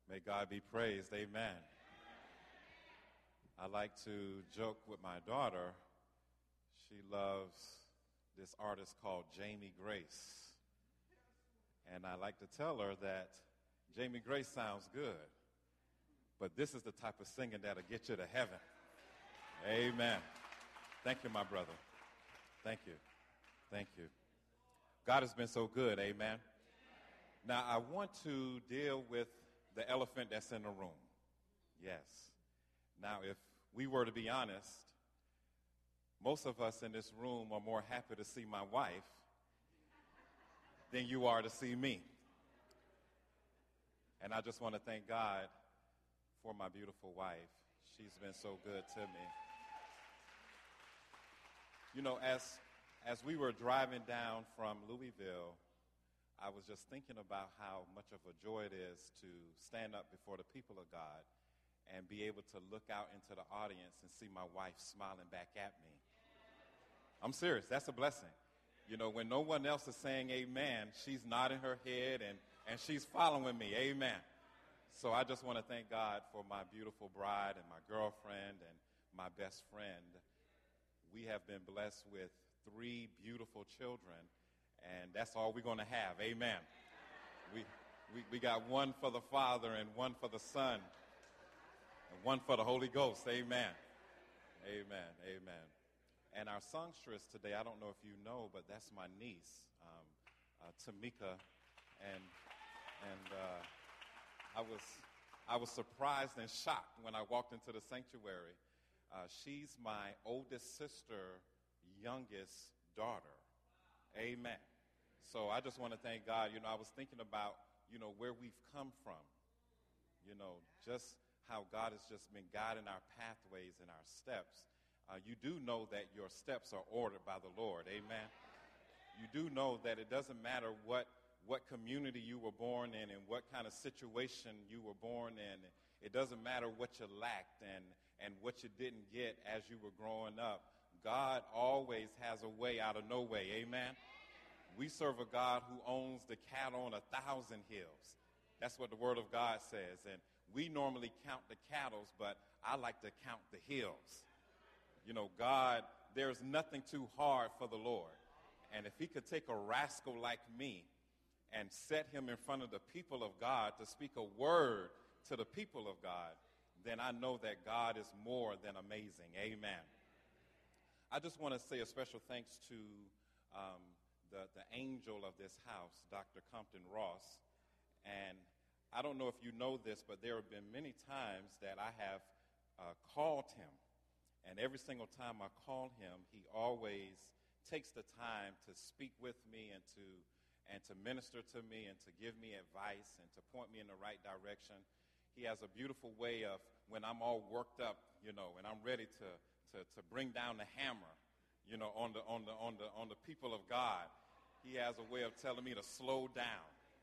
May God be praised. Amen. I like to joke with my daughter. She loves this artist called Jamie Grace. And I like to tell her that Jamie Grace sounds good, but this is the type of singing that'll get you to heaven. Amen. Thank you, my brother. Thank you. Thank you. God has been so good. Amen. Now, I want to deal with the elephant that's in the room. Yes. Now, if we were to be honest, most of us in this room are more happy to see my wife than you are to see me. And I just want to thank God for my beautiful wife. She's been so good to me. You know, as we were driving down from Louisville, I was just thinking about how much of a joy it is to stand up before the people of God and be able to look out into the audience and see my wife smiling back at me. I'm serious. That's a blessing. You know, when no one else is saying amen, she's nodding her head and she's following me. Amen. So I just want to thank God for my beautiful bride and my girlfriend and my best friend. We have been blessed with 3 beautiful children, and that's all we're going to have. Amen. We got one for the Father and one for the Son and one for the Holy Ghost. Amen. Amen. Amen. And our songstress today, I don't know if you know, but that's my niece, Tamika, and I was surprised and shocked when I walked into the sanctuary. She's my oldest sister, youngest daughter. Amen. So I just want to thank God. You know, I was thinking about, you know, where we've come from. You know, just how God has just been guiding our pathways and our steps. You do know that your steps are ordered by the Lord. Amen. You do know that it doesn't matter what community you were born in and what kind of situation you were born in. It doesn't matter what you lacked and what you didn't get as you were growing up. God always has a way out of no way. Amen. We serve a God who owns the cattle on 1,000 hills. That's what the Word of God says. And we normally count the cattle, but I like to count the hills. You know, God, there's nothing too hard for the Lord. And if he could take a rascal like me and set him in front of the people of God to speak a word to the people of God, then I know that God is more than amazing. Amen. I just want to say a special thanks to the angel of this house, Dr. Compton Ross. And I don't know if you know this, but there have been many times that I have called him. And every single time I call him, he always takes the time to speak with me and to minister to me and to give me advice and to point me in the right direction. He has a beautiful way of, when I'm all worked up, you know, and I'm ready to bring down the hammer, you know, on the people of God. He has a way of telling me to slow down.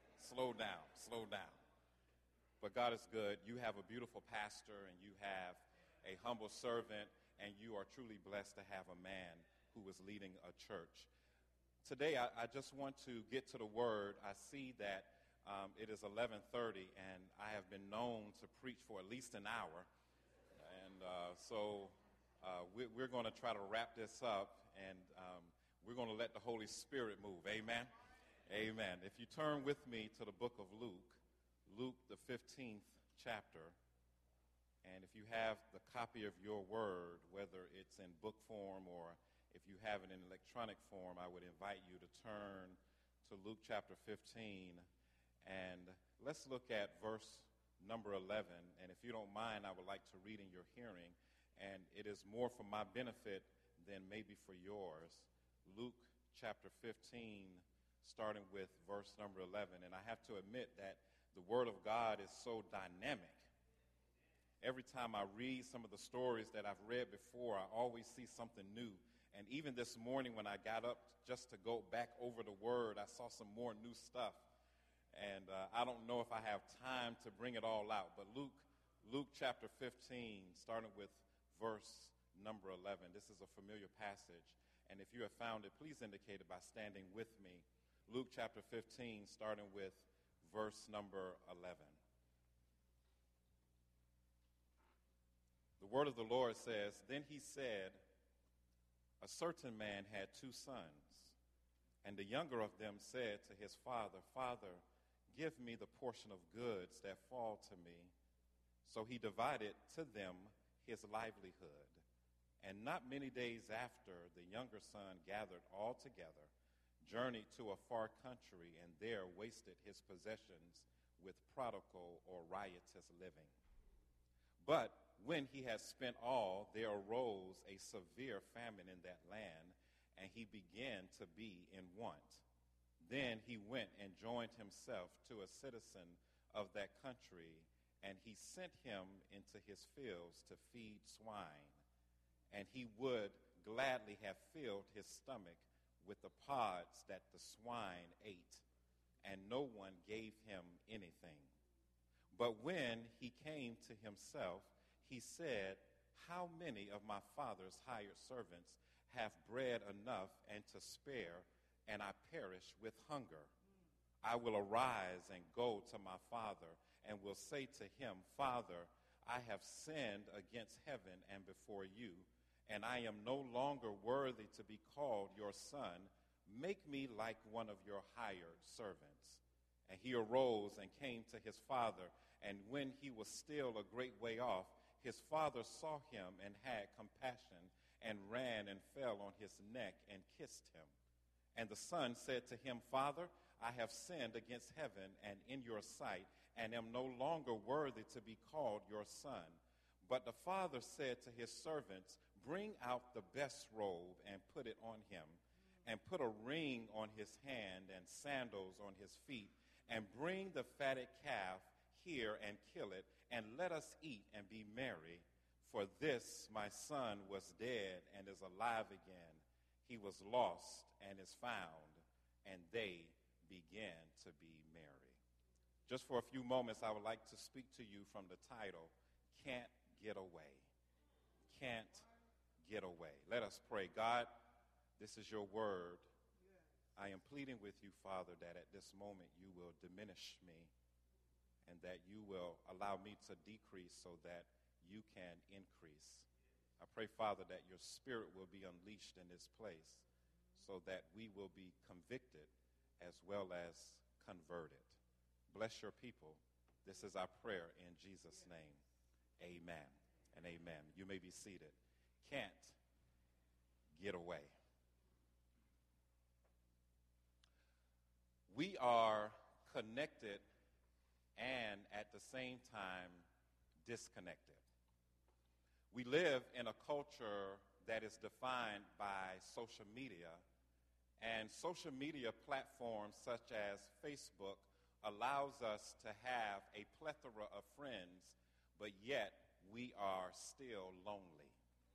But God is good. You have a beautiful pastor and you have a humble servant, and you are truly blessed to have a man who is leading a church. Today, I just want to get to the word. I see that it is 11:30, and I have been known to preach for at least an hour. And so we're going to try to wrap this up, and we're going to let the Holy Spirit move. Amen? Amen. If you turn with me to the book of Luke, the 15th chapter, and if you have the copy of your word, whether it's in book form or if you have it in electronic form, I would invite you to turn to Luke chapter 15. And let's look at verse number 11. And if you don't mind, I would like to read in your hearing. And it is more for my benefit than maybe for yours. Luke chapter 15, starting with verse number 11. And I have to admit that the word of God is so dynamic. Every time I read some of the stories that I've read before, I always see something new. And even this morning when I got up just to go back over the word, I saw some more new stuff. And I don't know if I have time to bring it all out. But Luke chapter 15, starting with verse number 11. This is a familiar passage. And if you have found it, please indicate it by standing with me. Luke chapter 15, starting with verse number 11. word of the Lord says, "Then he said, a certain man had 2 sons, and the younger of them said to his father, 'Father, give me the portion of goods that fall to me.' So he divided to them his livelihood. And not many days after, the younger son gathered all together, journeyed to a far country, and there wasted his possessions with prodigal or riotous living. But when he had spent all, there arose a severe famine in that land, and he began to be in want. Then he went and joined himself to a citizen of that country, and he sent him into his fields to feed swine. And he would gladly have filled his stomach with the pods that the swine ate, and no one gave him anything. But when he came to himself, he said, 'How many of my father's hired servants have bread enough and to spare, and I perish with hunger? I will arise and go to my father, and will say to him, Father, I have sinned against heaven and before you, and I am no longer worthy to be called your son. Make me like one of your hired servants.' And he arose and came to his father, and when he was still a great way off, his father saw him and had compassion, and ran and fell on his neck and kissed him. And the son said to him, Father, I have sinned against heaven and in your sight, and am no longer worthy to be called your son. But the father said to his servants, Bring out the best robe and put it on him, and put a ring on his hand and sandals on his feet, and bring the fatted calf here and kill it, and let us eat and be merry. For this my son was dead and is alive again. He was lost and is found, and they began to be merry." Just for a few moments, I would like to speak to you from the title, Can't Get Away. Can't Get Away. Let us pray. God, this is your word. I am pleading with you, Father, that at this moment you will diminish me, and that you will allow me to decrease so that you can increase. I pray, Father, that your spirit will be unleashed in this place so that we will be convicted as well as converted. Bless your people. This is our prayer in Jesus' name. Amen and amen. You may be seated. Can't get away. We are connected and at the same time disconnected. We live in a culture that is defined by social media, and social media platforms such as Facebook allows us to have a plethora of friends, but yet we are still lonely.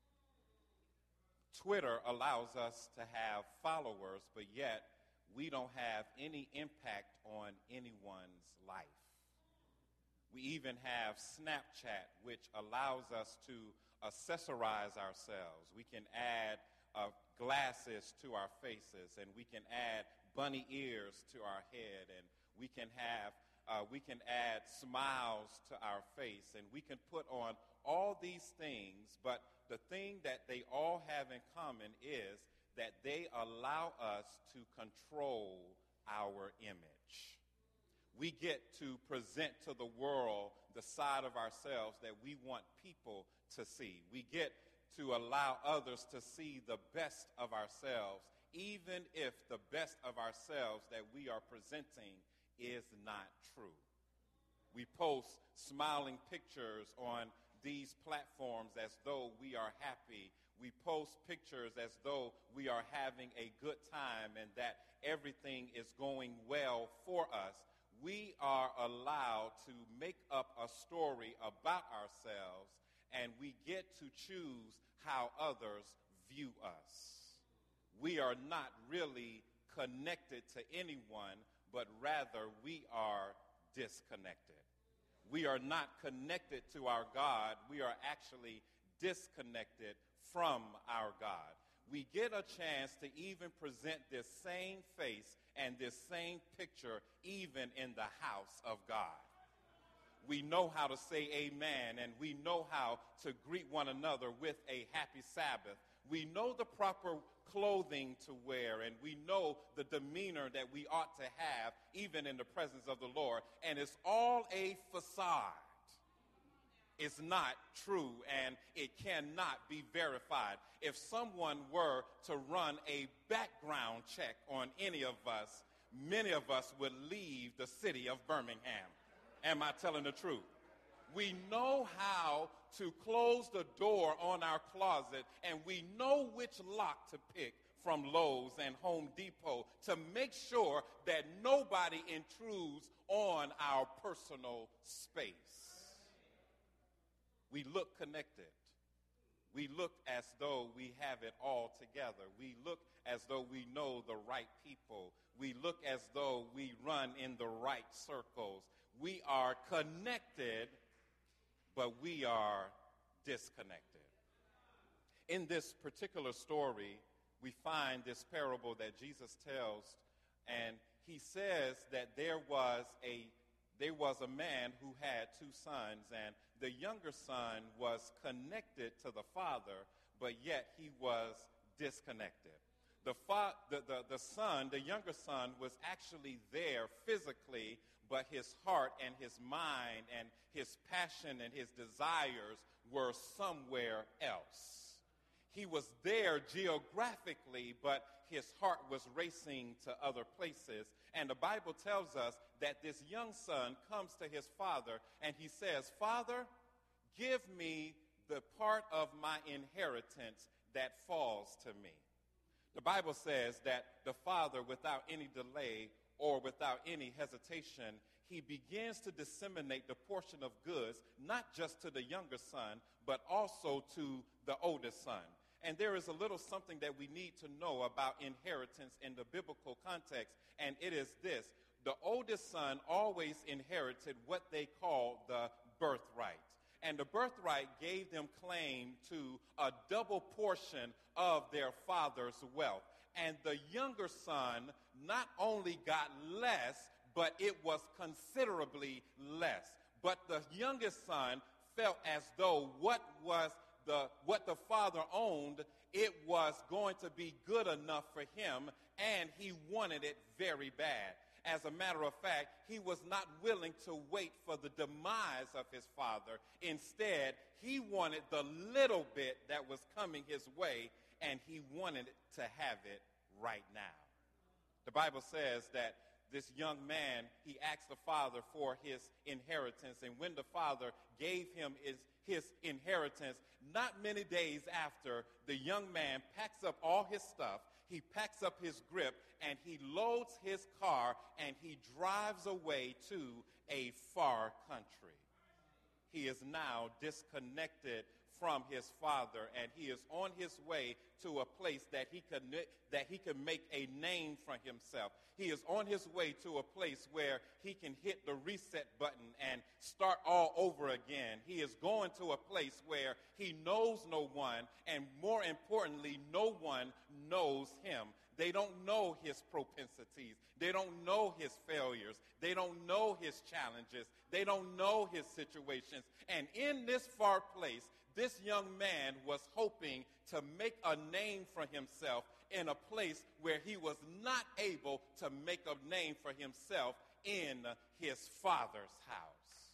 Twitter allows us to have followers, but yet we don't have any impact on anyone's life. We even have Snapchat, which allows us to accessorize ourselves. We can add glasses to our faces, and we can add bunny ears to our head, and we can add smiles to our face, and we can put on all these things, but the thing that they all have in common is that they allow us to control our image. We get to present to the world the side of ourselves that we want people to see. We get to allow others to see the best of ourselves, even if the best of ourselves that we are presenting is not true. We post smiling pictures on these platforms as though we are happy. We post pictures as though we are having a good time and that everything is going well for us. We are allowed to make up a story about ourselves, and we get to choose how others view us. We are not really connected to anyone, but rather we are disconnected. We are not connected to our God. We are actually disconnected from our God. We get a chance to even present this same face and this same picture even in the house of God. we know how to say amen, and we know how to greet one another with a happy Sabbath. We know the proper clothing to wear, and we know the demeanor that we ought to have even in the presence of the Lord. And it's all a facade. It's not true, and it cannot be verified. If someone were to run a background check on any of us, many of us would leave the city of Birmingham. Am I telling the truth? We know how to close the door on our closet, and we know which lock to pick from Lowe's and Home Depot to make sure that nobody intrudes on our personal space. We look connected. We look as though we have it all together. We look as though we know the right people. We look as though we run in the right circles. We are connected, but we are disconnected. In this particular story, we find this parable that Jesus tells, and he says that there was a man who had two sons, and the younger son was connected to the father, but yet he was disconnected. The younger son, was actually there physically, but his heart and his mind and his passion and his desires were somewhere else. He was there geographically, but his heart was racing to other places. And the Bible tells us that this young son comes to his father and he says, "Father, give me the part of my inheritance that falls to me." The Bible says that the father, without any delay or without any hesitation, he begins to disseminate the portion of goods, not just to the younger son, but also to the oldest son. And there is a little something that we need to know about inheritance in the biblical context, and it is this. The oldest son always inherited what they call the birthright. And the birthright gave them claim to a double portion of their father's wealth. And the younger son not only got less, but it was considerably less. But the youngest son felt as though what the father owned, it was going to be good enough for him, and he wanted it very bad. As a matter of fact, he was not willing to wait for the demise of his father. Instead, he wanted the little bit that was coming his way, and he wanted to have it right now. The Bible says that this young man, he asked the father for his inheritance, and when the father gave him his inheritance, not many days after, the young man packs up all his stuff, he packs up his grip, and he loads his car, and he drives away to a far country. He is now disconnected from his father, and he is on his way to a place that he can make a name for himself. He is on his way to a place where he can hit the reset button and start all over again. He is going to a place where he knows no one, and more importantly, no one knows him. They don't know his propensities. They don't know his failures. They don't know his challenges. They don't know his situations. And in this far place, this young man was hoping to make a name for himself in a place where he was not able to make a name for himself in his father's house.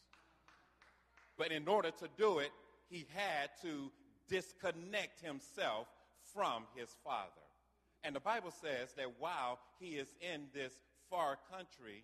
But in order to do it, he had to disconnect himself from his father. And the Bible says that while he is in this far country,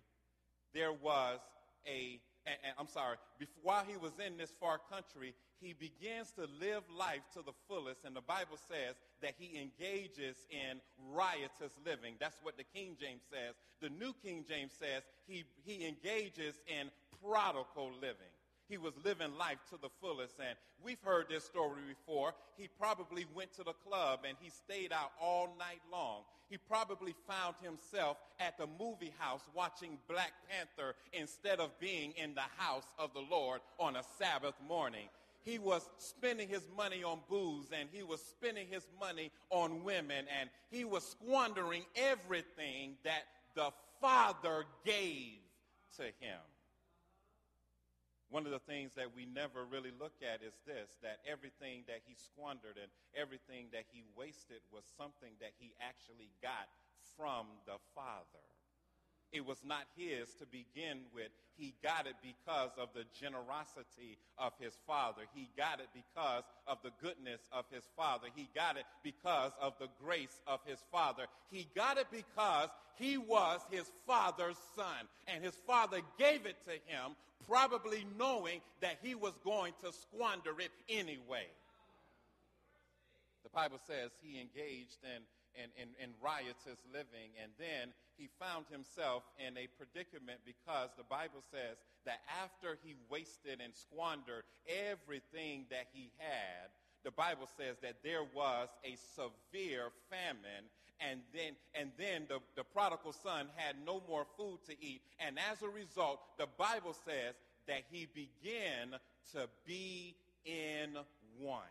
while he was in this far country, he begins to live life to the fullest. And the Bible says that he engages in riotous living. That's what the King James says. The New King James says he engages in prodigal living. He was living life to the fullest, and we've heard this story before. He probably went to the club, and he stayed out all night long. He probably found himself at the movie house watching Black Panther instead of being in the house of the Lord on a Sabbath morning. He was spending his money on booze, and he was spending his money on women, and he was squandering everything that the Father gave to him. One of the things that we never really look at is this, that everything that he squandered and everything that he wasted was something that he actually got from the Father. It was not his to begin with. He got it because of the generosity of his Father. He got it because of the goodness of his Father. He got it because of the grace of his Father. He got it because he was his Father's son. And his Father gave it to him, probably knowing that he was going to squander it anyway. The Bible says he engaged in riotous living, and then he found himself in a predicament because the Bible says that after he wasted and squandered everything that he had, the Bible says that there was a severe famine, and then the prodigal son had no more food to eat, and as a result, the Bible says that he began to be in want.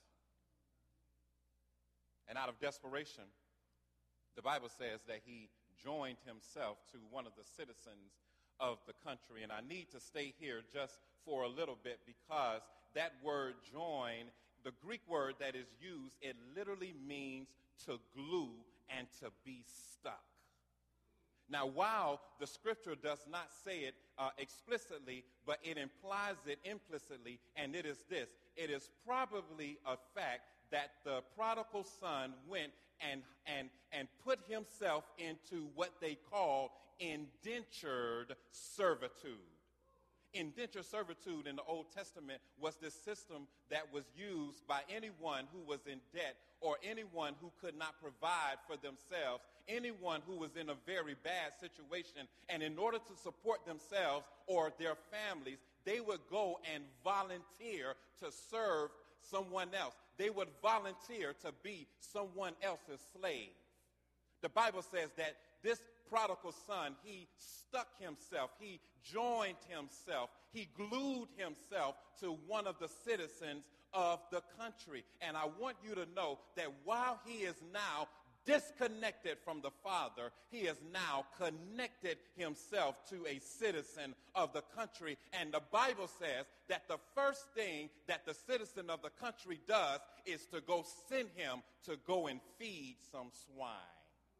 And out of desperation, the Bible says that he joined himself to one of the citizens of the country. And I need to stay here just for a little bit because that word join, the Greek word that is used, it literally means to glue and to be stuck. Now, while the scripture does not say it explicitly, but it implies it implicitly, and it is this. It is probably a fact that the prodigal son went and put himself into what they call indentured servitude. Indentured servitude in the Old Testament was this system that was used by anyone who was in debt or anyone who could not provide for themselves, anyone who was in a very bad situation. And in order to support themselves or their families, they would go and volunteer to serve someone else. They would volunteer to be someone else's slave. The Bible says that this prodigal son, he stuck himself, he joined himself, he glued himself to one of the citizens of the country. And I want you to know that while he is now disconnected from the Father, he has now connected himself to a citizen of the country. And the Bible says that the first thing that the citizen of the country does is to go send him to go and feed some swine.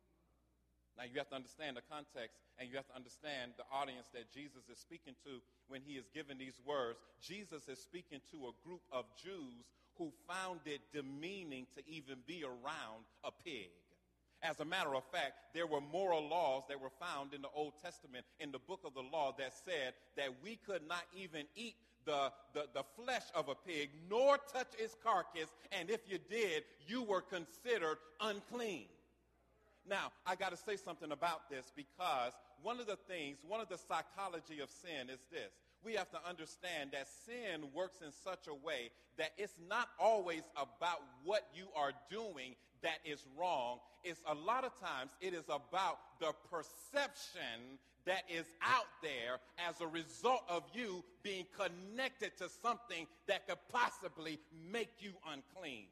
Now you have to understand the context, and you have to understand the audience that Jesus is speaking to when he is giving these words. Jesus is speaking to a group of Jews who found it demeaning to even be around a pig. As a matter of fact, there were moral laws that were found in the Old Testament, in the book of the law, that said that we could not even eat the flesh of a pig, nor touch its carcass, and if you did, you were considered unclean. Now, I got to say something about this because one of the psychology of sin is this. We have to understand that sin works in such a way that it's not always about what you are doing that is wrong. It's a lot of times it is about the perception that is out there as a result of you being connected to something that could possibly make you unclean.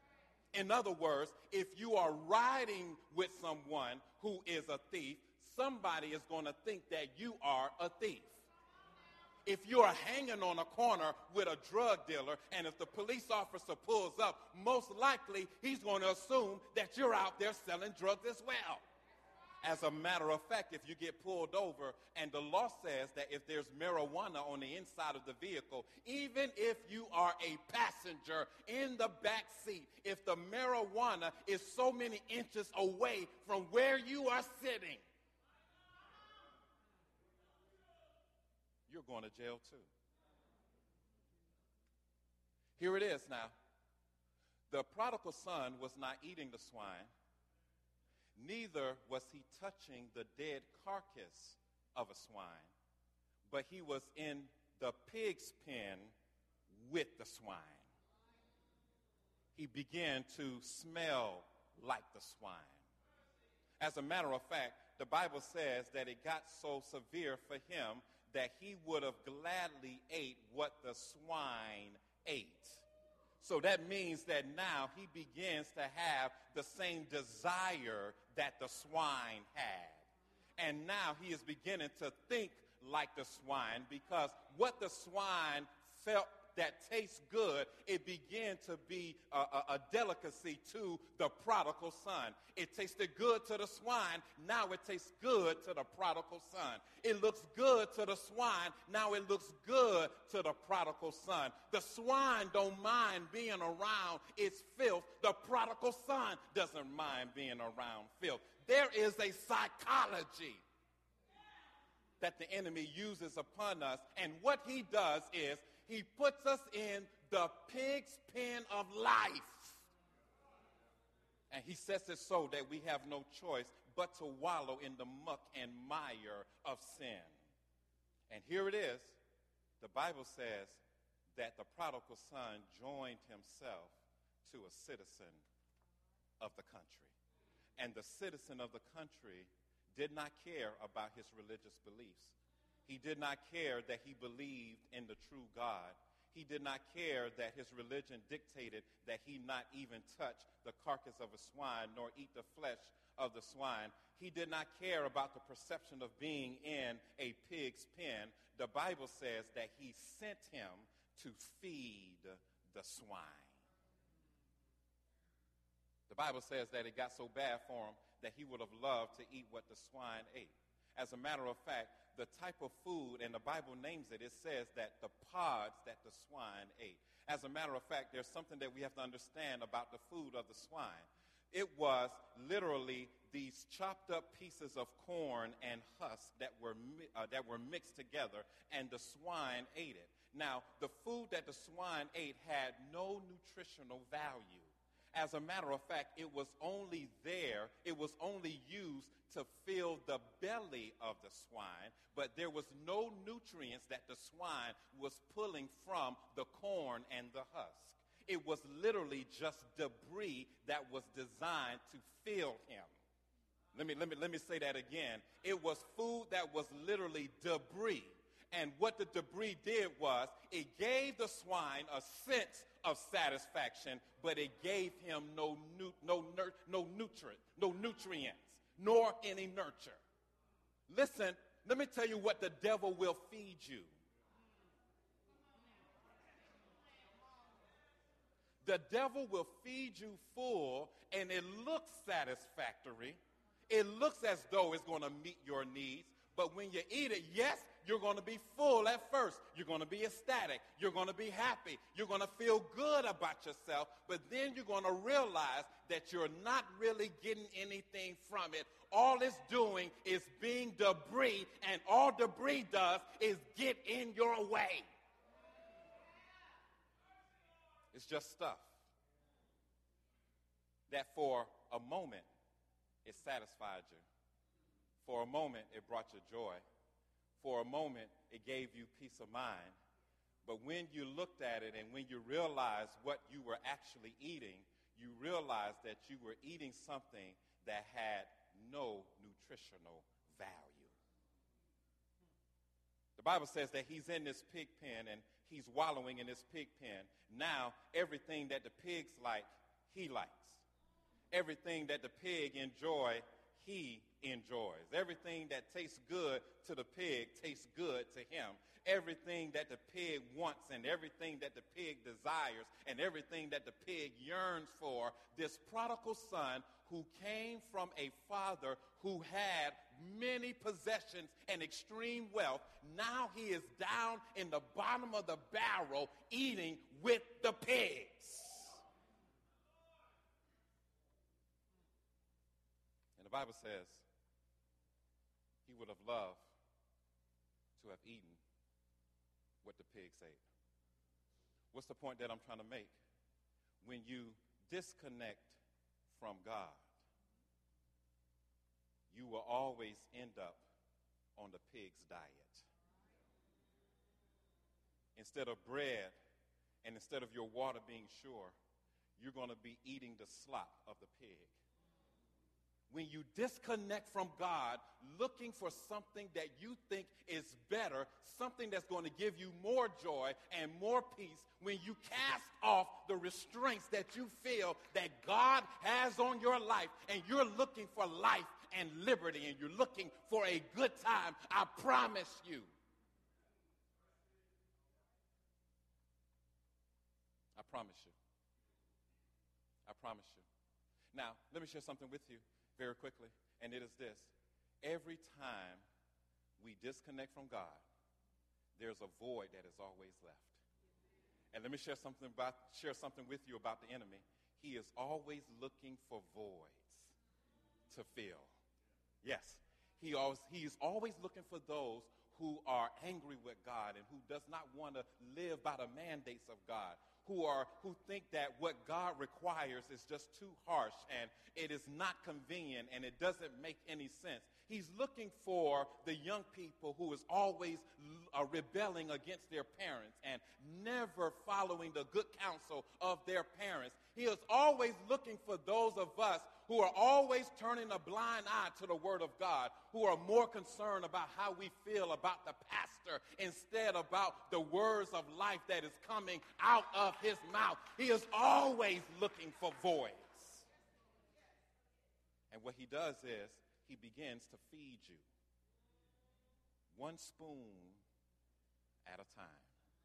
In other words, if you are riding with someone who is a thief, somebody is going to think that you are a thief. If you are hanging on a corner with a drug dealer, and if the police officer pulls up, most likely he's going to assume that you're out there selling drugs as well. As a matter of fact, if you get pulled over and the law says that if there's marijuana on the inside of the vehicle, even if you are a passenger in the back seat, if the marijuana is so many inches away from where you are sitting, you're going to jail too. Here it is now. The prodigal son was not eating the swine. Neither was he touching the dead carcass of a swine, but he was in the pig's pen with the swine. He began to smell like the swine. As a matter of fact, the Bible says that it got so severe for him that he would have gladly ate what the swine ate. So that means that now he begins to have the same desire that the swine had. And now he is beginning to think like the swine, because what the swine felt that tastes good, it began to be a delicacy to the prodigal son. It tasted good to the swine, now it tastes good to the prodigal son. It looks good to the swine, now it looks good to the prodigal son. The swine don't mind being around its filth. The prodigal son doesn't mind being around filth. There is a psychology that the enemy uses upon us, and what he does is he puts us in the pig's pen of life. And he sets it so that we have no choice but to wallow in the muck and mire of sin. And here it is. The Bible says that the prodigal son joined himself to a citizen of the country. And the citizen of the country did not care about his religious beliefs. He did not care that he believed in the true God. He did not care that his religion dictated that he not even touch the carcass of a swine nor eat the flesh of the swine. He did not care about the perception of being in a pig's pen. The Bible says that he sent him to feed the swine. The Bible says that it got so bad for him that he would have loved to eat what the swine ate. As a matter of fact, the type of food, and the Bible names it, it says that the pods that the swine ate. As a matter of fact, there's something that we have to understand about the food of the swine. It was literally these chopped up pieces of corn and husk that were mixed together, and the swine ate it. Now, the food that the swine ate had no nutritional value. As a matter of fact, it was only used to fill the belly of the swine, but there was no nutrients that the swine was pulling from the corn and the husk. It was literally just debris that was designed to fill him. Let me say that again. It was food that was literally debris. And what the debris did was it gave the swine a sense of satisfaction, but it gave him no nutrients, nor any nurture. Listen, let me tell you what the devil will feed you. The devil will feed you full, and it looks satisfactory. It looks as though it's going to meet your needs. But when you eat it, yes, you're going to be full at first. You're going to be ecstatic. You're going to be happy. You're going to feel good about yourself. But then you're going to realize that you're not really getting anything from it. All it's doing is being debris, and all debris does is get in your way. It's just stuff that for a moment it satisfied you. For a moment, it brought you joy. For a moment, it gave you peace of mind. But when you looked at it and when you realized what you were actually eating, you realized that you were eating something that had no nutritional value. The Bible says that he's in this pig pen and he's wallowing in this pig pen. Now, everything that the pigs like, he likes. Everything that the pig enjoys, he enjoys. Everything that tastes good to the pig tastes good to him. Everything that the pig wants and everything that the pig desires and everything that the pig yearns for, this prodigal son who came from a father who had many possessions and extreme wealth, now he is down in the bottom of the barrel eating with the pigs. The Bible says he would have loved to have eaten what the pigs ate. What's the point that I'm trying to make? When you disconnect from God, you will always end up on the pig's diet. Instead of bread and instead of your water being sure, you're going to be eating the slop of the pig. when you disconnect from God, looking for something that you think is better, something that's going to give you more joy and more peace, when you cast off the restraints that you feel that God has on your life, and you're looking for life and liberty, and you're looking for a good time, I promise you. I promise you. I promise you. Now, let me share something with you very quickly, and it is this. Every time we disconnect from God, there's a void that is always left. And let me share something with you about the enemy. He is always looking for voids to fill. Yes, he is always looking for those who are angry with God and who does not want to live by the mandates of God, who think that what God requires is just too harsh and it is not convenient and it doesn't make any sense. He's looking for the young people who is always rebelling against their parents and never following the good counsel of their parents. He is always looking for those of us who are always turning a blind eye to the Word of God, who are more concerned about how we feel about the pastor instead about the words of life that is coming out of his mouth. He is always looking for voids. And what he does is he begins to feed you one spoon at a time.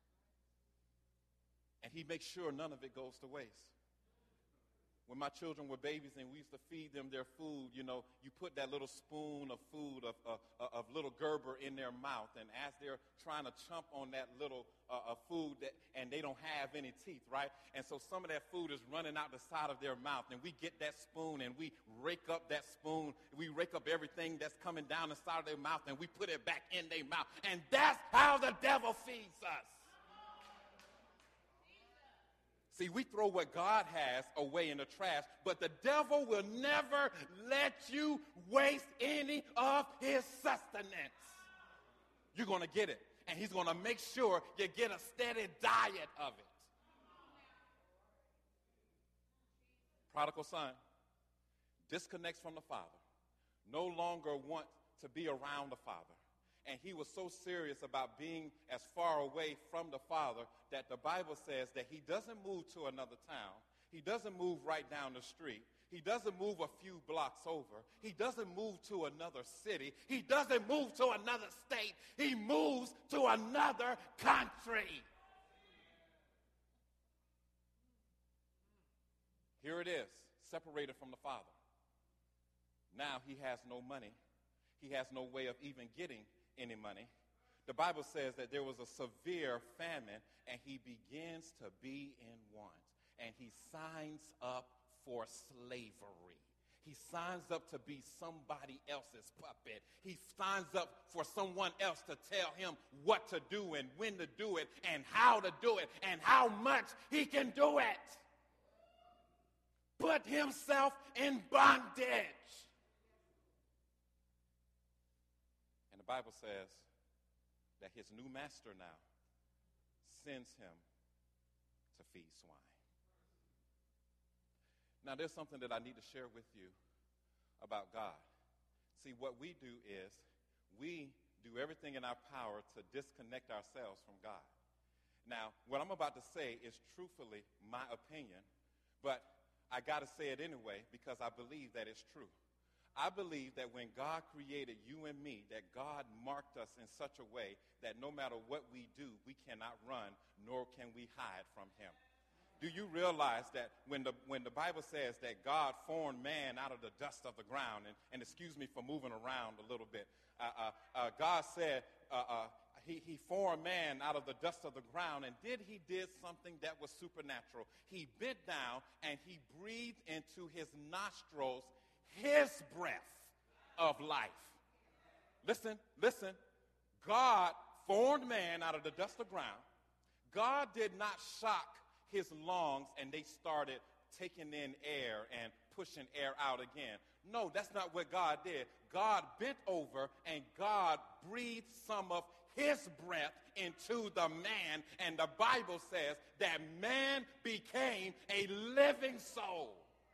And he makes sure none of it goes to waste. When my children were babies and we used to feed them their food, you put that little spoon of food of little Gerber in their mouth, and as they're trying to chomp on that little food, and they don't have any teeth, right? And so some of that food is running out the side of their mouth, and we get that spoon and we rake up that spoon. We rake up everything that's coming down the side of their mouth, and we put it back in their mouth. And that's how the devil feeds us. See, we throw what God has away in the trash, but the devil will never let you waste any of his sustenance. You're going to get it, and he's going to make sure you get a steady diet of it. Prodigal son disconnects from the father, no longer wants to be around the father. And he was so serious about being as far away from the Father that the Bible says that he doesn't move to another town. He doesn't move right down the street. He doesn't move a few blocks over. He doesn't move to another city. He doesn't move to another state. He moves to another country. Here it is, separated from the Father. Now he has no money. He has no way of even getting any money. The Bible says that there was a severe famine, and he begins to be in want. And he signs up for slavery. He signs up to be somebody else's puppet. He signs up for someone else to tell him what to do and when to do it and how to do it and how much he can do it. Put himself in bondage. The Bible says that his new master now sends him to feed swine. Now, there's something that I need to share with you about God. See, what we do is we do everything in our power to disconnect ourselves from God. Now, what I'm about to say is truthfully my opinion, but I got to say it anyway because I believe that it's true. I believe that when God created you and me, that God marked us in such a way that no matter what we do, we cannot run, nor can we hide from him. Do you realize that when the Bible says that God formed man out of the dust of the ground, and excuse me for moving around a little bit, God said he formed man out of the dust of the ground, and he did something that was supernatural. He bent down and he breathed into his nostrils his breath of life. Listen. God formed man out of the dust of the ground. God did not shock his lungs and they started taking in air and pushing air out again. No, that's not what God did. God bent over and God breathed some of his breath into the man, and the Bible says that man became a living soul.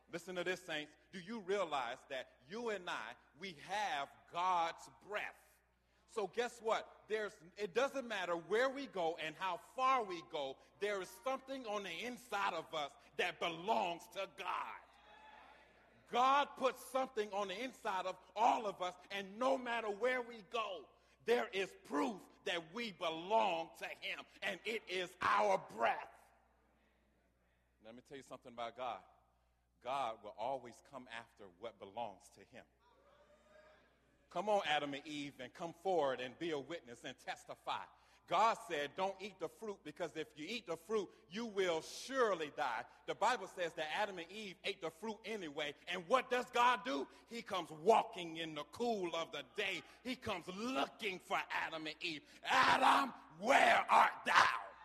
Listen to this, saints. Do you realize that you and I, we have God's breath? So guess what? It doesn't matter where we go and how far we go. There is something on the inside of us that belongs to God. God put something on the inside of all of us, and no matter where we go, there is proof that we belong to him, and it is our breath. Let me tell you something about God. God will always come after what belongs to him. Come on, Adam and Eve, and come forward and be a witness and testify. God said, don't eat the fruit, because if you eat the fruit, you will surely die. The Bible says that Adam and Eve ate the fruit anyway. And what does God do? He comes walking in the cool of the day. He comes looking for Adam and Eve. Adam, where art thou?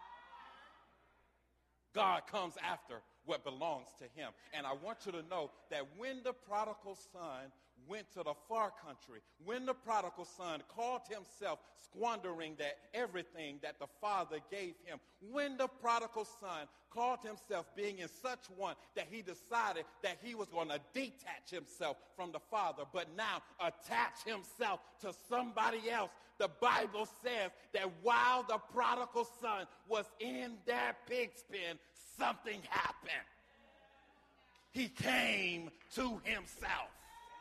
God comes after what belongs to him. And I want you to know that when the prodigal son went to the far country, when the prodigal son called himself squandering that everything that the father gave him, when the prodigal son called himself being in such one that he decided that he was going to detach himself from the father, but now attach himself to somebody else, the Bible says that while the prodigal son was in that pig's pen, something happened. He came to himself.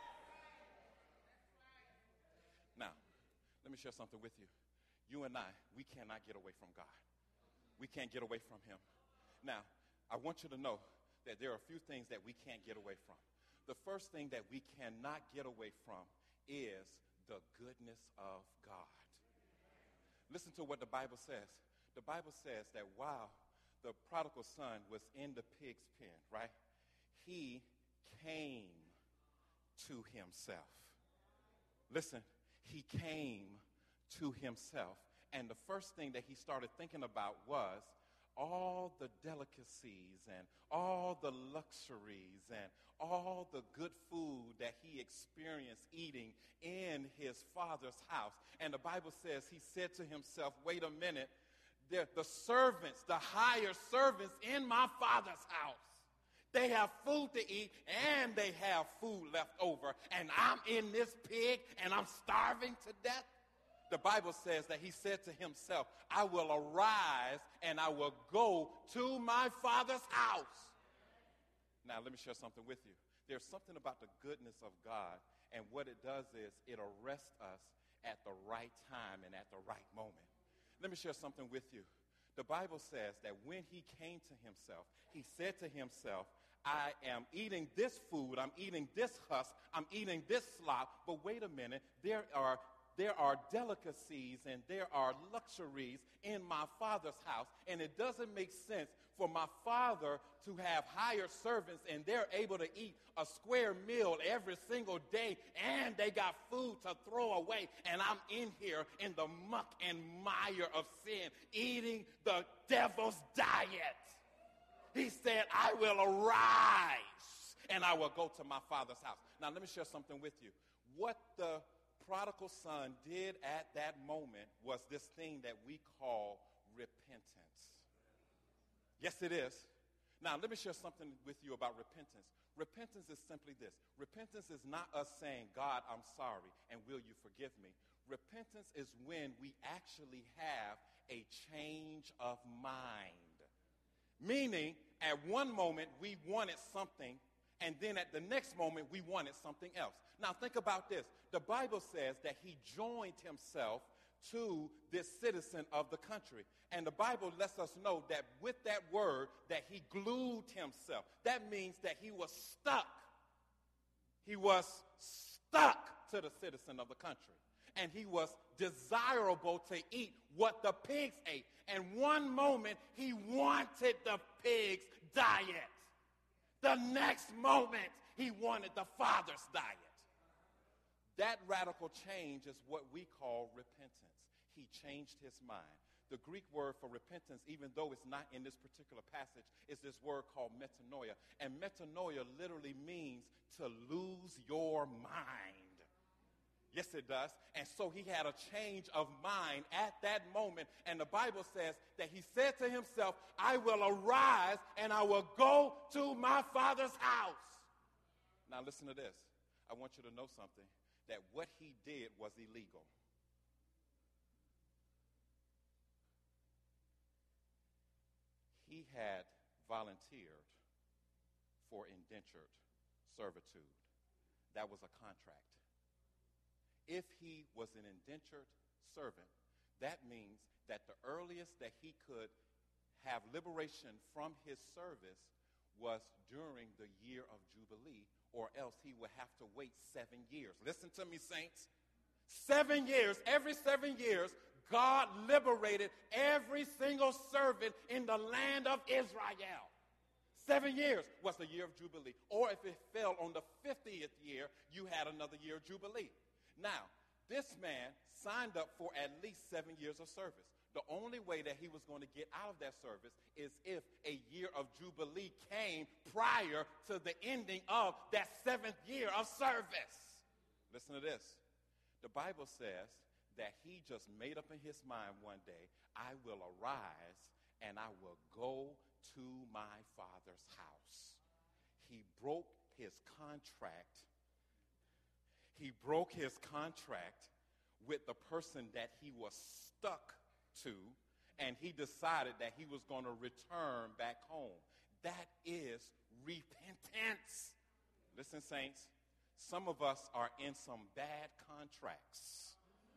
Now, let me share something with you. You and I, we cannot get away from God. We can't get away from him. Now, I want you to know that there are a few things that we can't get away from. The first thing that we cannot get away from is the goodness of God. Listen to what the Bible says. The Bible says that while the prodigal son was in the pig's pen, right, he came to himself. Listen, he came to himself. And the first thing that he started thinking about was all the delicacies and all the luxuries and all the good food that he experienced eating in his father's house. And the Bible says he said to himself, wait a minute, the servants, the hired servants in my father's house, they have food to eat and they have food left over. And I'm in this pig and I'm starving to death. The Bible says that he said to himself, I will arise and I will go to my father's house. Now, let me share something with you. There's something about the goodness of God, and what it does is it arrests us at the right time and at the right moment. Let me share something with you. The Bible says that when he came to himself, he said to himself, I am eating this food, I'm eating this husk, I'm eating this slop, but wait a minute, there are delicacies and there are luxuries in my father's house, and it doesn't make sense for my father to have hired servants and they're able to eat a square meal every single day and they got food to throw away, and I'm in here in the muck and mire of sin eating the devil's diet. He said, I will arise and I will go to my father's house. Now let me share something with you. What the prodigal son did at that moment was this thing that we call repentance. Yes, it is. Now, let me share something with you about repentance. Repentance is simply this. Repentance is not us saying, God, I'm sorry, and will you forgive me? Repentance is when we actually have a change of mind. Meaning, at one moment, we wanted something, and then at the next moment, we wanted something else. Now, think about this. The Bible says that he joined himself to this citizen of the country. And the Bible lets us know that with that word, that he glued himself. That means that he was stuck. He was stuck to the citizen of the country. And he was desirable to eat what the pigs ate. And one moment, he wanted the pig's diet. The next moment, he wanted the Father's diet. That radical change is what we call repentance. He changed his mind. The Greek word for repentance, even though it's not in this particular passage, is this word called metanoia. And metanoia literally means to lose your mind. Yes, it does. And so he had a change of mind at that moment. And the Bible says that he said to himself, I will arise and I will go to my father's house. Now listen to this. I want you to know something, that what he did was illegal. He had volunteered for indentured servitude. That was a contract. If he was an indentured servant, that means that the earliest that he could have liberation from his service was during the year of Jubilee, or else he would have to wait 7 years. Listen to me, saints. 7 years, every 7 years, God liberated every single servant in the land of Israel. 7 years was the year of Jubilee. Or if it fell on the 50th year, you had another year of Jubilee. Now, this man signed up for at least 7 years of service. The only way that he was going to get out of that service is if a year of Jubilee came prior to the ending of that 7th year of service. Listen to this. The Bible says that he just made up in his mind one day, I will arise and I will go to my father's house. He broke his contract. He broke his contract with the person that he was stuck to, and he decided that he was going to return back home. That is repentance. Listen, saints, some of us are in some bad contracts.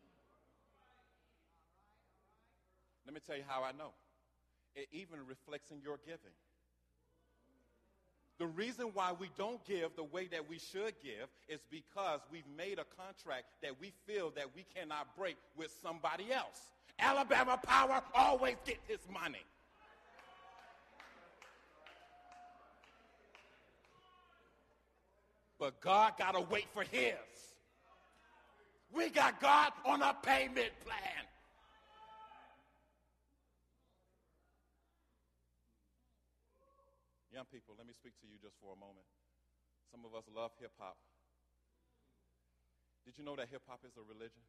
Let me tell you how I know. It even reflects in your giving. The reason why we don't give the way that we should give is because we've made a contract that we feel that we cannot break with somebody else. Alabama Power always gets his money. But God got to wait for his. We got God on a payment plan. Young people, let me speak to you just for a moment. Some of us love hip-hop. Did you know that hip-hop is a religion?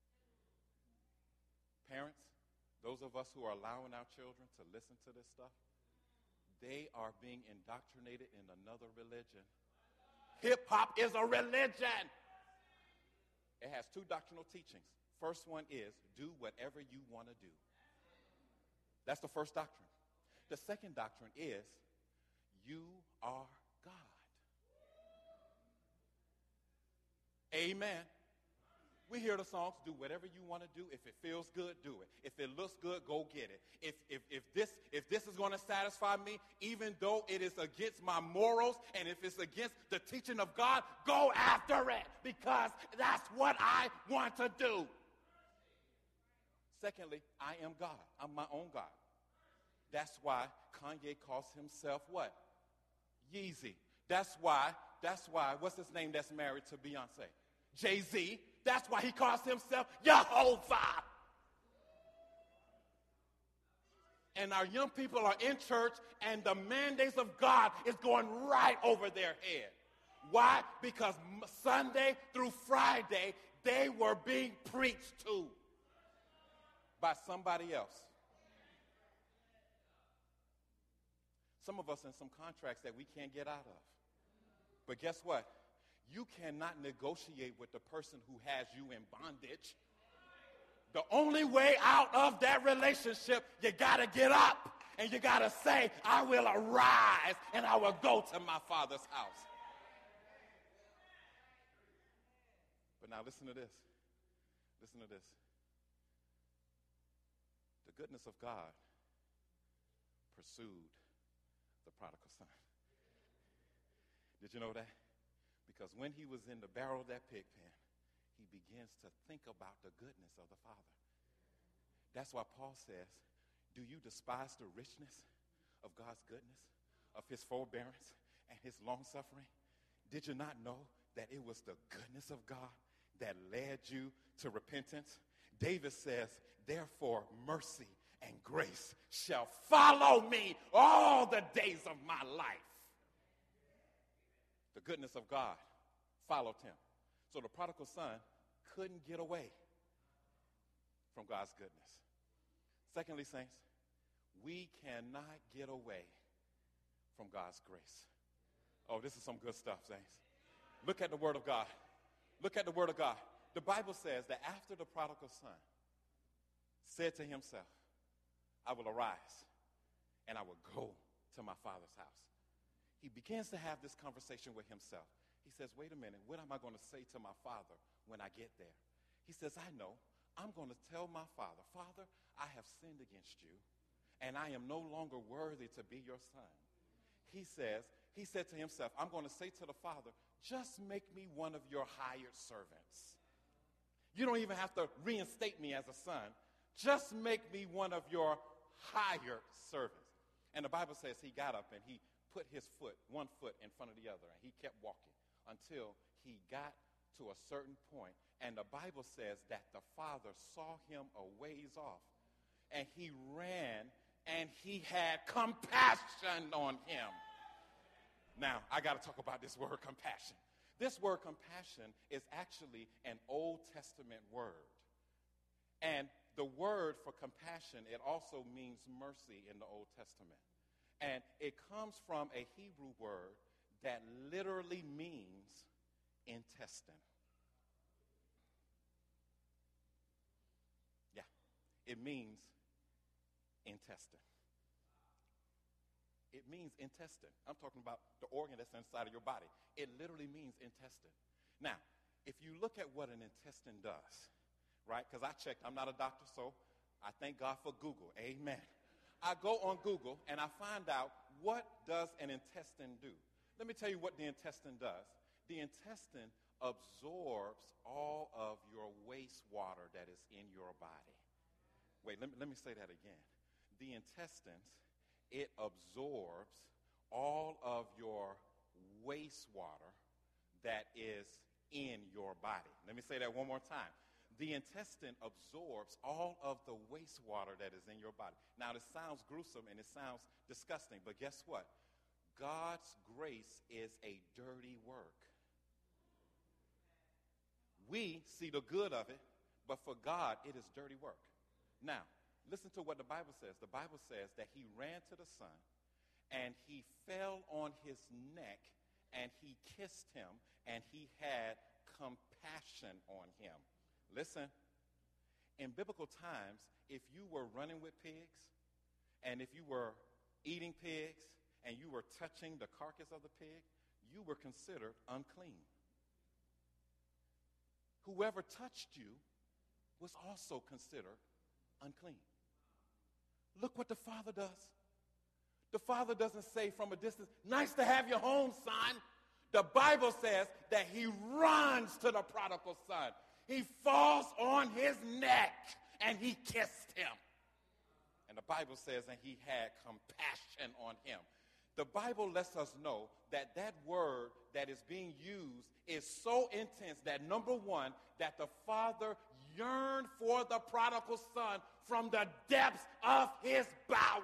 Parents, those of us who are allowing our children to listen to this stuff, they are being indoctrinated in another religion. Hip-hop is a religion. It has 2 doctrinal teachings. First one is, do whatever you want to do. That's the first doctrine. The second doctrine is, you are God. Amen. We hear the songs, do whatever you want to do. If it feels good, do it. If it looks good, go get it. If this is going to satisfy me, even though it is against my morals and if it's against the teaching of God, go after it because that's what I want to do. Secondly, I am God. I'm my own God. That's why Kanye calls himself what? Yeezy. That's why, what's his name that's married to Beyonce? Jay-Z. That's why he calls himself Jehovah. And our young people are in church, and the mandates of God is going right over their head. Why? Because Sunday through Friday, they were being preached to by somebody else. Some of us in some contracts that we can't get out of. But guess what? You cannot negotiate with the person who has you in bondage. The only way out of that relationship, you got to get up and you got to say, I will arise and I will go to my father's house. But now listen to this. Listen to this. The goodness of God pursued the prodigal son. Did you know that? Because when he was in the barrel of that pig pen, he begins to think about the goodness of the Father. That's why Paul says, do you despise the richness of God's goodness, of his forbearance and his long-suffering? Did you not know that it was the goodness of God that led you to repentance? David says, therefore mercy and grace shall follow me all the days of my life. The goodness of God followed him. So the prodigal son couldn't get away from God's goodness. Secondly, saints, we cannot get away from God's grace. Oh, this is some good stuff, saints. Look at the Word of God. Look at the Word of God. The Bible says that after the prodigal son said to himself, I will arise and I will go to my father's house. He begins to have this conversation with himself. He says, wait a minute, what am I going to say to my father when I get there? He says, I know. I'm going to tell my father, Father, I have sinned against you, and I am no longer worthy to be your son. He said to himself, I'm going to say to the father, just make me one of your hired servants. You don't even have to reinstate me as a son. Just make me one of your hired servants. And the Bible says he got up and he put one foot in front of the other, and he kept walking until he got to a certain point. And the Bible says that the father saw him a ways off, and he ran, and he had compassion on him. Now, I got to talk about this word compassion. This word compassion is actually an Old Testament word. And the word for compassion, it also means mercy in the Old Testament. And it comes from a Hebrew word that literally means intestine. Yeah, it means intestine. It means intestine. I'm talking about the organ that's inside of your body. It literally means intestine. Now, if you look at what an intestine does, right? Because I checked. I'm not a doctor, so I thank God for Google. Amen. I go on Google, and I find out, what does an intestine do? Let me tell you what the intestine does. The intestine absorbs all of your wastewater that is in your body. Wait, let me say that again. The intestines, it absorbs all of your wastewater that is in your body. Let me say that one more time. The intestine absorbs all of the wastewater that is in your body. Now, this sounds gruesome and it sounds disgusting, but guess what? God's grace is a dirty work. We see the good of it, but for God, it is dirty work. Now, listen to what the Bible says. The Bible says that he ran to the son, and he fell on his neck, and he kissed him, and he had compassion on him. Listen, in biblical times, if you were running with pigs, and if you were eating pigs, and you were touching the carcass of the pig, you were considered unclean. Whoever touched you was also considered unclean. Look what the Father does. The Father doesn't say from a distance, nice to have you home, son. The Bible says that he runs to the prodigal son. He falls on his neck and he kissed him. And the Bible says that he had compassion on him. The Bible lets us know that that word that is being used is so intense that, number one, that the Father yearned for the prodigal son from the depths of his bowels.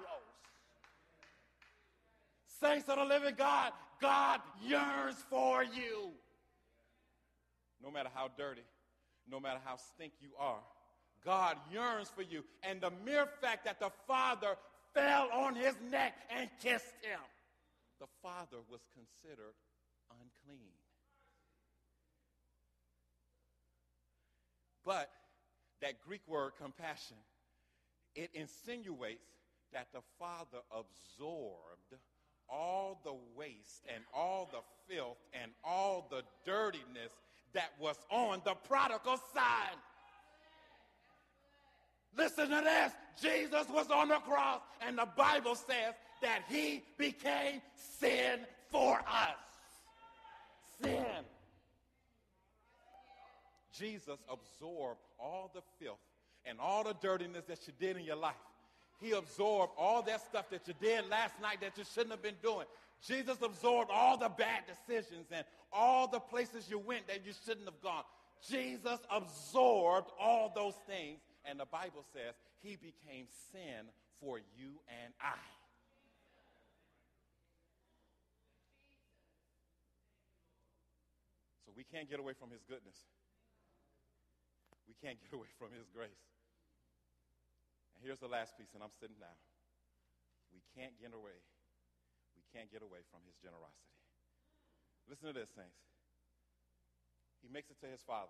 Saints of the living God, God yearns for you. No matter how dirty, no matter how stink you are, God yearns for you. And the mere fact that the Father fell on his neck and kissed him, the Father was considered unclean. But that Greek word compassion, it insinuates that the Father absorbed all the waste and all the filth and all the dirtiness that was on the prodigal son. Listen to this. Jesus was on the cross, and the Bible says that he became sin for us. Sin. Jesus absorbed all the filth and all the dirtiness that you did in your life. He absorbed all that stuff that you did last night that you shouldn't have been doing. Jesus absorbed all the bad decisions and all the places you went that you shouldn't have gone. Jesus absorbed all those things, and the Bible says he became sin for you and I. So we can't get away from his goodness. We can't get away from his grace. And here's the last piece, and I'm sitting down. We can't get away. We can't get away from his generosity. Listen to this, saints. He makes it to his father.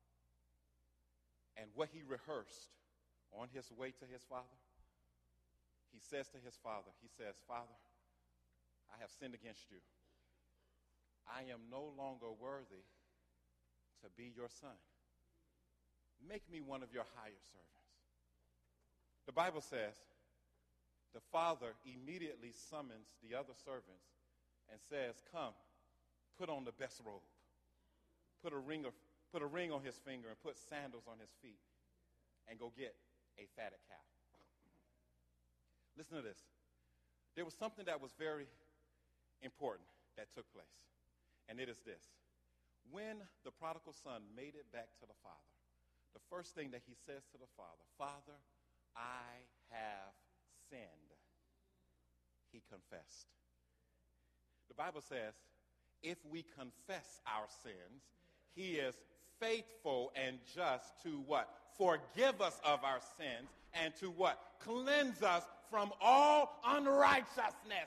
And what he rehearsed on his way to his father, he says to his father, he says, Father, I have sinned against you. I am no longer worthy to be your son. Make me one of your hired servants. The Bible says the father immediately summons the other servants and says, come, put on the best robe. Put a ring on his finger and put sandals on his feet and go get a fatted cow. Listen to this. There was something that was very important that took place, and it is this. When the prodigal son made it back to the father, the first thing that he says to the father, Father, I have sinned. He confessed. The Bible says, if we confess our sins, he is faithful and just to what? Forgive us of our sins and to what? Cleanse us from all unrighteousness.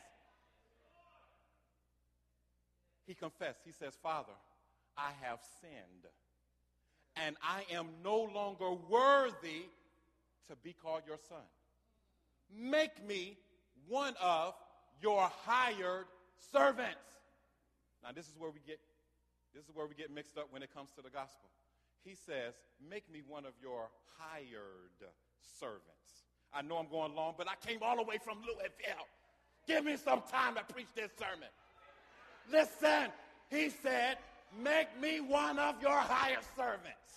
He confessed. He says, Father, I have sinned, and I am no longer worthy to be called your son. Make me one of your hired servants. Now, this is where we get mixed up when it comes to the gospel. He says, make me one of your hired servants. I know I'm going long, but I came all the way from Louisville. Give me some time to preach this sermon. Listen, he said, make me one of your hired servants.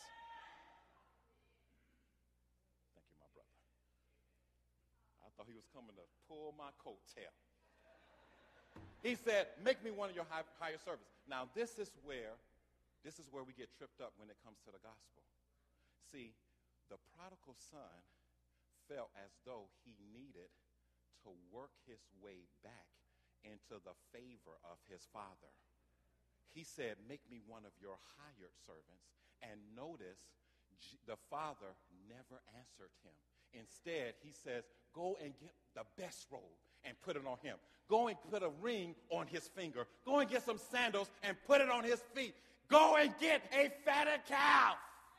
Thank you, my brother. I thought he was coming to pull my coattail. He said, make me one of your hired servants. Now, this is where we get tripped up when it comes to the gospel. See, the prodigal son felt as though he needed to work his way back into the favor of his father. He said, make me one of your hired servants. And notice, the father never answered him. Instead, he says, go and get the best robe and put it on him. Go and put a ring on his finger. Go and get some sandals and put it on his feet. Go and get a fatted calf.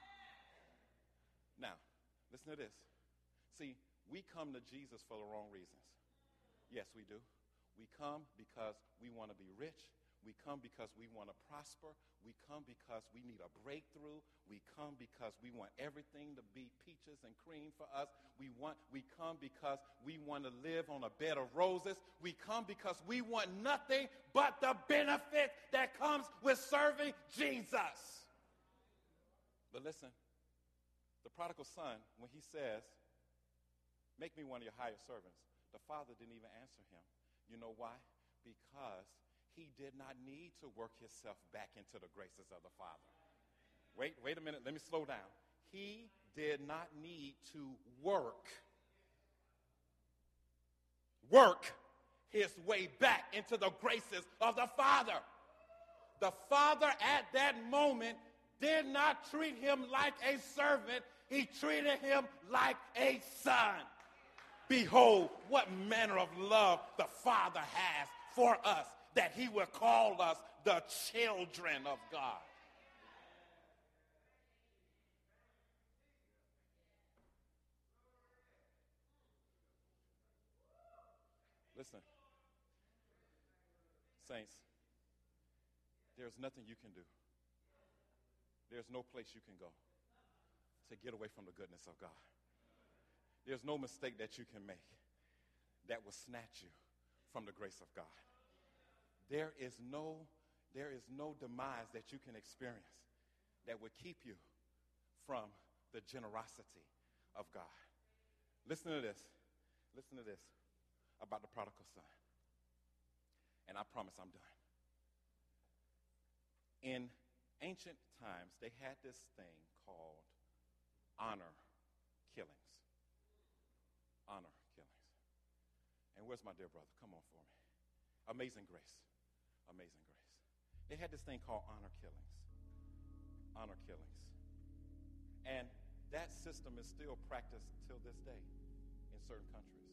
Now, listen to this. See, we come to Jesus for the wrong reasons. Yes, we do. We come because we want to be rich. We come because we want to prosper. We come because we need a breakthrough. We come because we want everything to be peaches and cream for us. We come because we want to live on a bed of roses. We come because we want nothing but the benefit that comes with serving Jesus. But listen, the prodigal son, when he says, make me one of your hired servants, the father didn't even answer him. You know why? Because he did not need to work himself back into the graces of the Father. Wait a minute. Let me slow down. He did not need to work his way back into the graces of the Father. The Father at that moment did not treat him like a servant. He treated him like a son. Behold, what manner of love the Father has for us, that he will call us the children of God. Listen, saints, there's nothing you can do. There's no place you can go to get away from the goodness of God. There's no mistake that you can make that will snatch you from the grace of God. There is no demise that you can experience that would keep you from the generosity of God. Listen to this about the prodigal son. And I promise I'm done. In ancient times, they had this thing called honor killings. Honor killings. And where's my dear brother? Come on for me. Amazing Grace. Amazing Grace. They had this thing called honor killings. Honor killings. And that system is still practiced till this day in certain countries.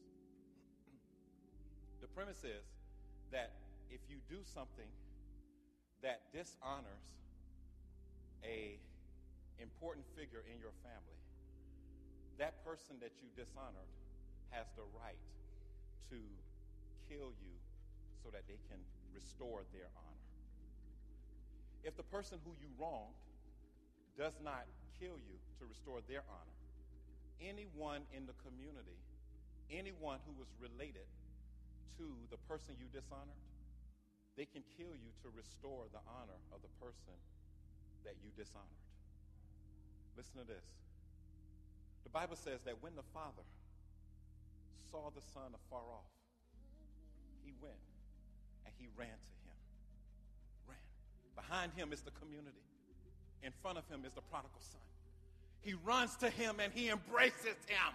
The premise is that if you do something that dishonors a important figure in your family, that person that you dishonored has the right to kill you so that they can restore their honor. If the person who you wronged does not kill you to restore their honor, anyone in the community, anyone who was related to the person you dishonored, they can kill you to restore the honor of the person that you dishonored. Listen to this. The Bible says that when the Father saw the Son afar off, he went and he ran to him. Ran. Behind him is the community. In front of him is the prodigal son. He runs to him and he embraces him,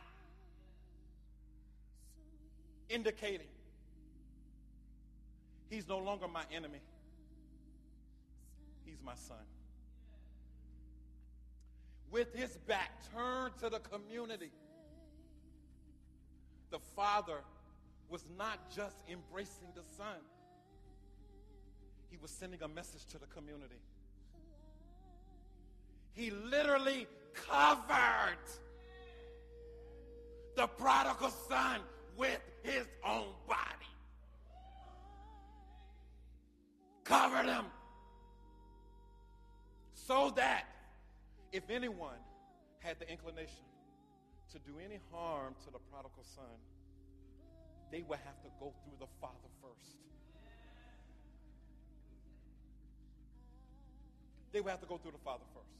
indicating he's no longer my enemy. He's my son. With his back turned to the community, the Father was not just embracing the Son. He was sending a message to the community. He literally covered the prodigal son with his own body. Covered him. So that if anyone had the inclination to do any harm to the prodigal son, they would have to go through the Father first. They would have to go through the Father first.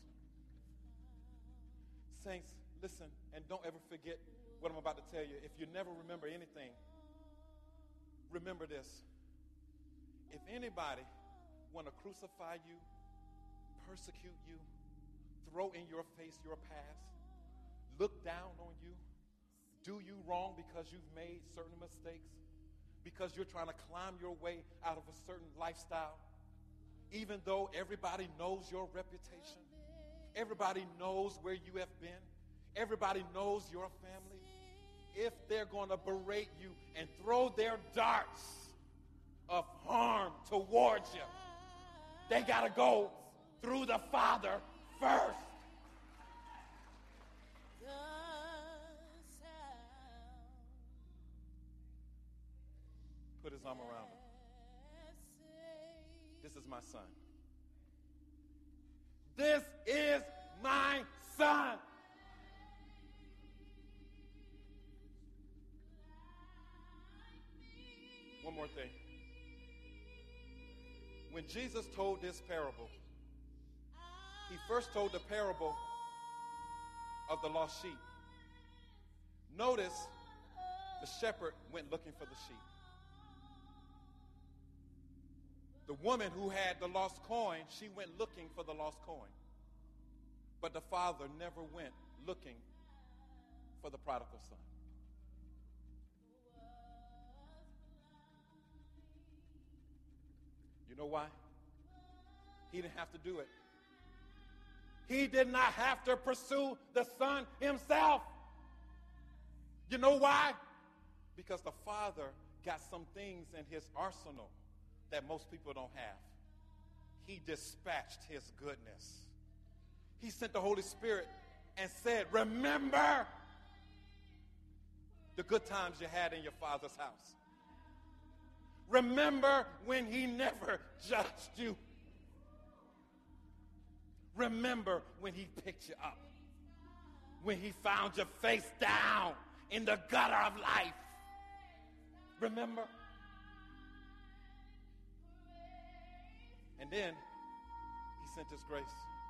Saints, listen, and don't ever forget what I'm about to tell you. If you never remember anything, remember this. If anybody want to crucify you, persecute you, throw in your face your past, look down on you, do you wrong because you've made certain mistakes, because you're trying to climb your way out of a certain lifestyle, even though everybody knows your reputation, everybody knows where you have been, everybody knows your family, if they're going to berate you and throw their darts of harm towards you, they got to go through the Father first. Put his arm around him. This is my son. This is my son. One more thing. When Jesus told this parable, he first told the parable of the lost sheep. Notice the shepherd went looking for the sheep. The woman who had the lost coin, she went looking for the lost coin. But the father never went looking for the prodigal son. You know why? He didn't have to do it. He did not have to pursue the son himself. You know why? Because the Father got some things in his arsenal that most people don't have. He dispatched his goodness. He sent the Holy Spirit and said, remember the good times you had in your Father's house. Remember when he never judged you. Remember when he picked you up. When he found you face down in the gutter of life. Remember? And then he sent his grace.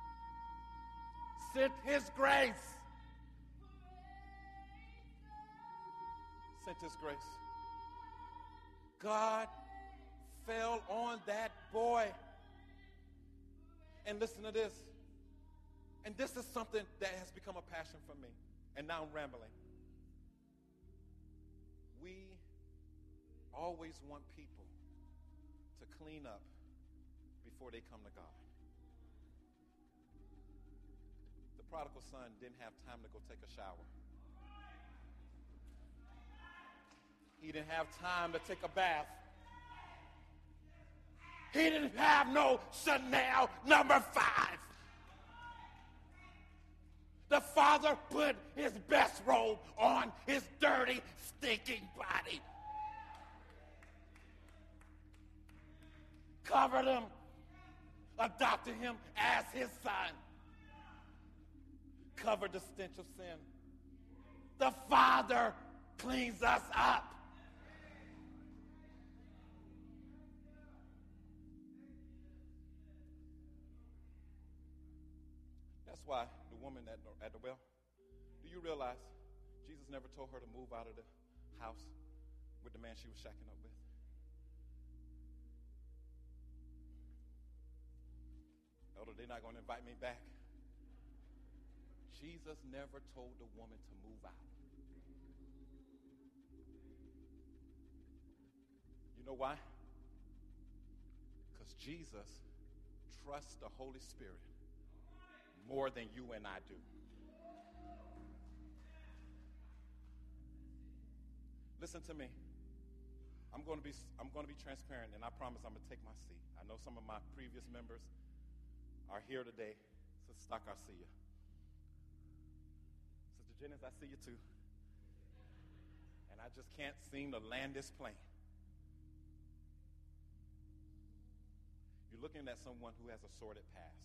Sent his grace. Sent his grace. God fell on that boy. And listen to this. And this is something that has become a passion for me. And now I'm rambling. We always want people to clean up before they come to God. The prodigal son didn't have time to go take a shower. He didn't have time to take a bath. He didn't have no Chanel number 5. The Father put his best robe on his dirty, stinking body. Covered him, adopted him as his son. Covered the stench of sin. The Father cleans us up. That's why the woman at the well, do you realize Jesus never told her to move out of the house with the man she was shacking up with? Elder, they're not going to invite me back. Jesus never told the woman to move out. You know why? Because Jesus trusts the Holy Spirit more than you and I do. Listen to me. I'm going to be transparent, and I promise I'm going to take my seat. I know some of my previous members are here today. Sister Stock, I see you. Sister Jennings, I see you too. And I just can't seem to land this plane. You're looking at someone who has a sordid past.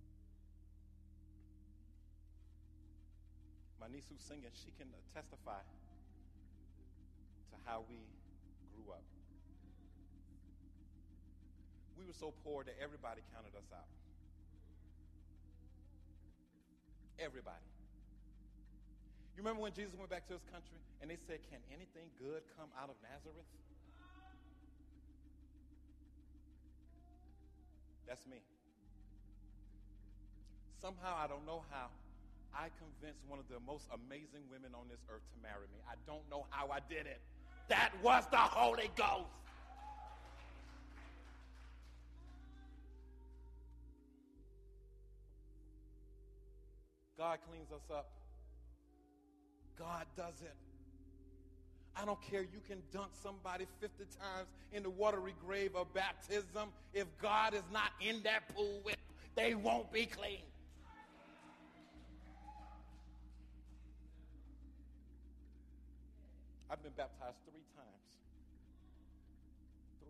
My niece who's singing, she can testify to how we grew up. We were so poor that everybody counted us out. Everybody. You remember when Jesus went back to his country and they said, can anything good come out of Nazareth? That's me. Somehow, I don't know how, I convinced one of the most amazing women on this earth to marry me. I don't know how I did it. That was the Holy Ghost. God cleans us up. God does it. I don't care. You can dunk somebody 50 times in the watery grave of baptism. If God is not in that pool with them, they won't be clean. I've been baptized 3 times. 3.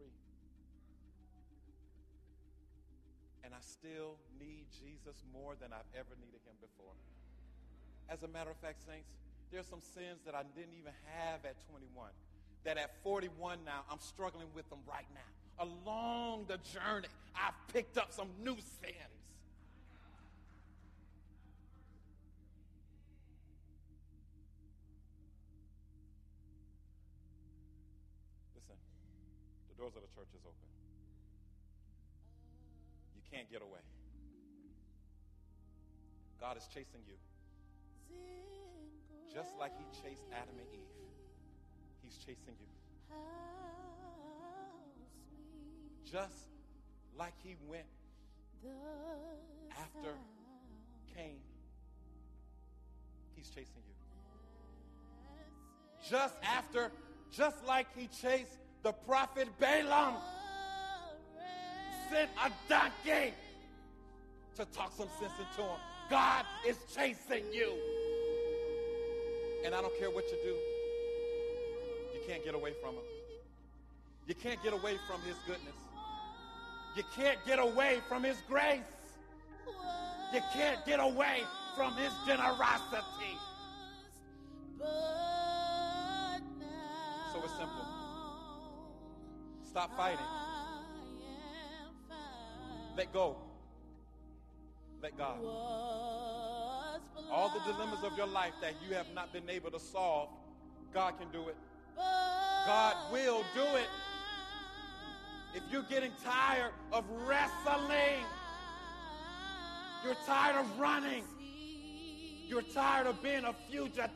And I still need Jesus more than I've ever needed him before. As a matter of fact, saints, there's some sins that I didn't even have at 21, that at 41 now, I'm struggling with them right now. Along the journey, I've picked up some new sins. Listen, the doors of the church is open. You can't get away. God is chasing you. Just like he chased Adam and Eve, he's chasing you. Just like he went after Cain, he's chasing you. Just like he chased the prophet Balaam, sent a donkey to talk some sense into him. God is chasing you. And I don't care what you do, you can't get away from him. You can't get away from his goodness. You can't get away from his grace. You can't get away from his generosity. So it's simple. Stop fighting. Let go. Let God. All the dilemmas of your life that you have not been able to solve, God can do it. God will do it. If you're getting tired of wrestling, you're tired of running, you're tired of being a fugitive,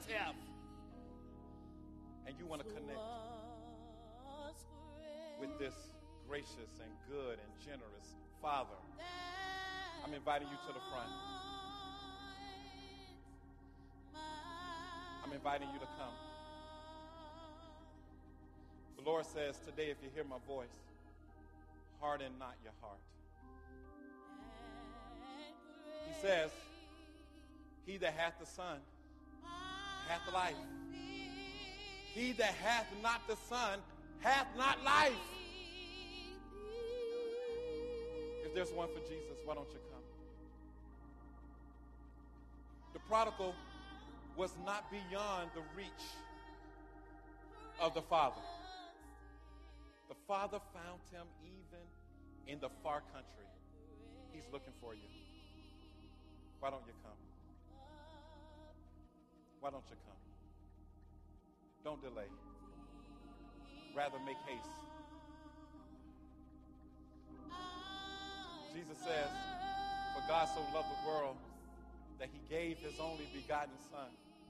and you want to connect with this gracious and good and generous Father, I'm inviting you to the front. I'm inviting you to come. The Lord says today, if you hear my voice, harden not your heart. He says, He that hath the Son hath life. He that hath not the Son hath not life. If there's one for Jesus, why don't you come? The prodigal was not beyond the reach of the Father. The Father found him even in the far country. He's looking for you. Why don't you come? Why don't you come? Don't delay. Rather make haste. Jesus says, for God so loved the world that he gave his only begotten Son,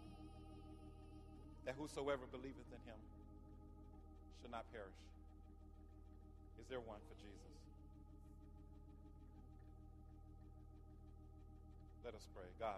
that whosoever believeth in him should not perish. Is there one for Jesus? Let us pray. God,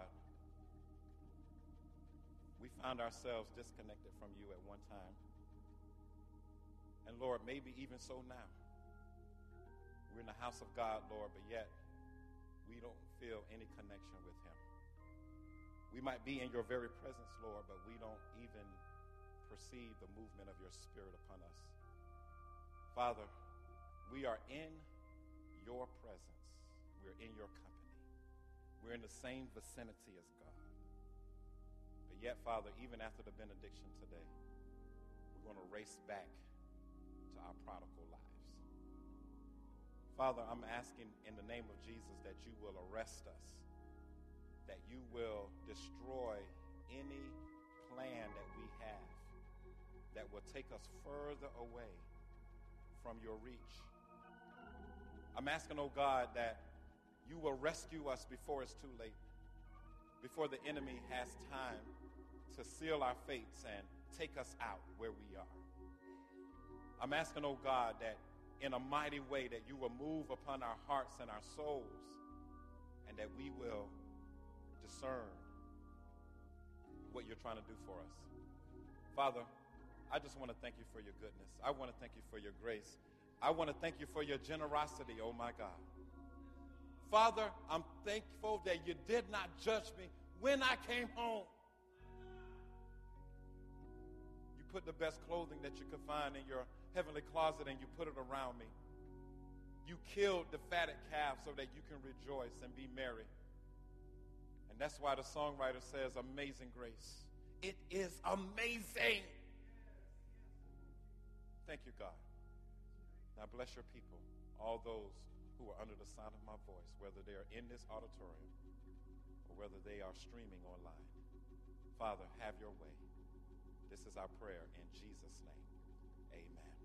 we found ourselves disconnected from you at one time. And Lord, maybe even so now. We're in the house of God, Lord, but yet we don't feel any connection with him. We might be in your very presence, Lord, but we don't even perceive the movement of your Spirit upon us. Father, we are in your presence. We're in your company. We're in the same vicinity as God. But yet, Father, even after the benediction today, we're going to race back to our prodigal lives. Father, I'm asking in the name of Jesus that you will arrest us, that you will destroy any plan that we have that will take us further away from your reach. I'm asking, oh God, that you will rescue us before it's too late, before the enemy has time to seal our fates and take us out where we are. I'm asking, oh God, that in a mighty way that you will move upon our hearts and our souls, and that we will discern what you're trying to do for us. Father, I just want to thank you for your goodness. I want to thank you for your grace. I want to thank you for your generosity, oh my God. Father, I'm thankful that you did not judge me when I came home. You put the best clothing that you could find in your heavenly closet and you put it around me. You killed the fatted calf so that you can rejoice and be merry. And that's why the songwriter says, amazing grace. It is amazing. Thank you, God. Now bless your people, all those who are under the sound of my voice, whether they are in this auditorium or whether they are streaming online. Father, have your way. This is our prayer in Jesus' name. Amen.